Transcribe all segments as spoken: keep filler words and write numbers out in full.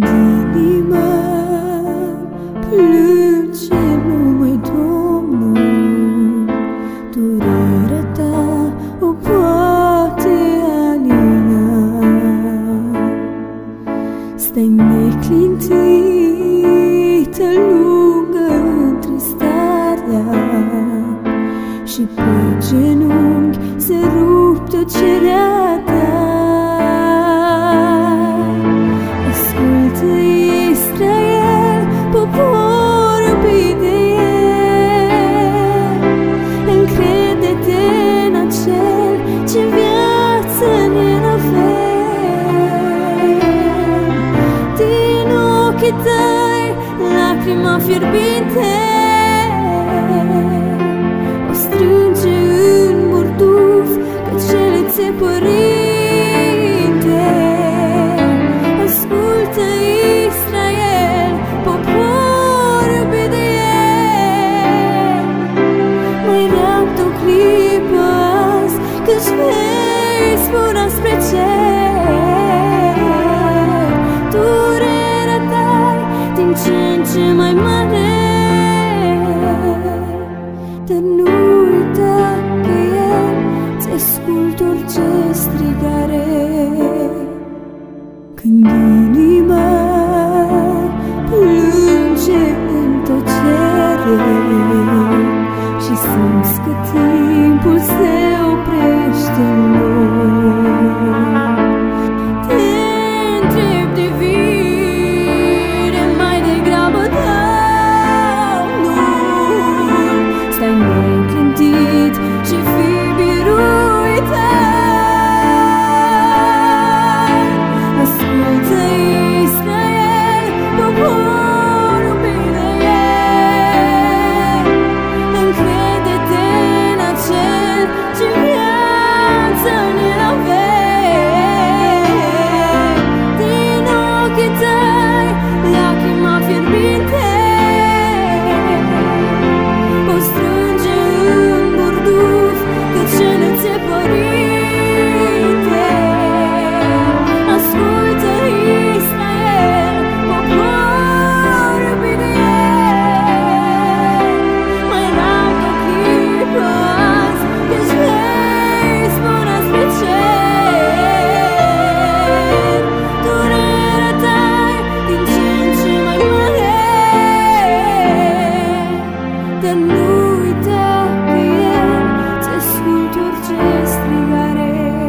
Când inima plânge numai Domnul, durerea ta o poate alina. Stai neclintită lungă întristarea și pe genunchi se rup tot cerea ta. Ascultă, Israel, popor iubit de El, încrede-te în acel ce viață ne-l avem. Din ochii tăi lacrima fierbinte o strânge în burduf că cele ți-e părinte. Ascultă, Israel, popor iubit de El, mai rabdă o clipă azi, căci vei zbura spre cer. Durerea ta din ce în ce mai mare, dar nu uita că El ți-ascultă orice strigare. Când inima plânge în tăcere și simți că timpul se oprește în loc, te întrebi de vine mai degrabă Domnul. Stai neclintit și fii biruitor. Ascultă, Israel, popor iubit de El, încrede-te în acel ce viață ne-l avem. Din ochii tăi lacrima fierbinte o strânge în burduf că cele ți-e părinte. Ascultă, Israel, popor iubit de El, mai rabdă o clipă azi, căci vei zbura spre cer. Durerea ta din ce în ce mai mare, dar nu uita că El ți-ascultă orice strigare.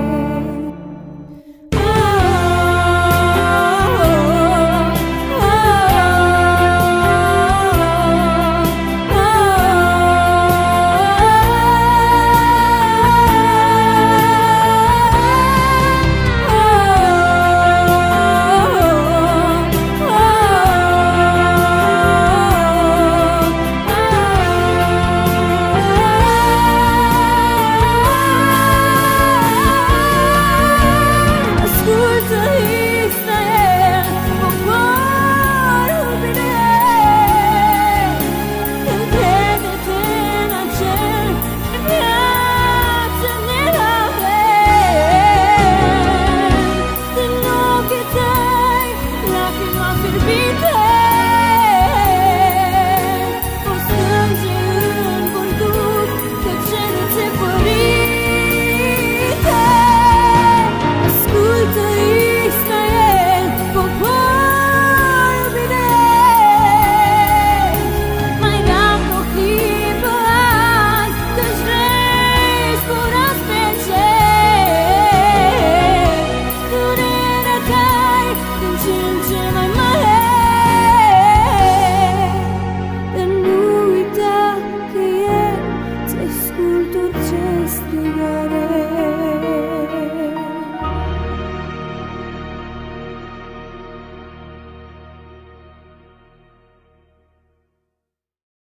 Ascultă, Israel, popor iubit de El, încrede-te în acel viață ne-l avem. Din ochii tăi lacrima fierbinte o strânge în burduf că cele ți-e părinte. Ascultă, Israel, popor iubit de El, mai rabdă o clipă azi, căci vrei zbura spre cer. Durerea ta din ce în ce mai mare, dar nu uita că El ți-ascultă orice strigare.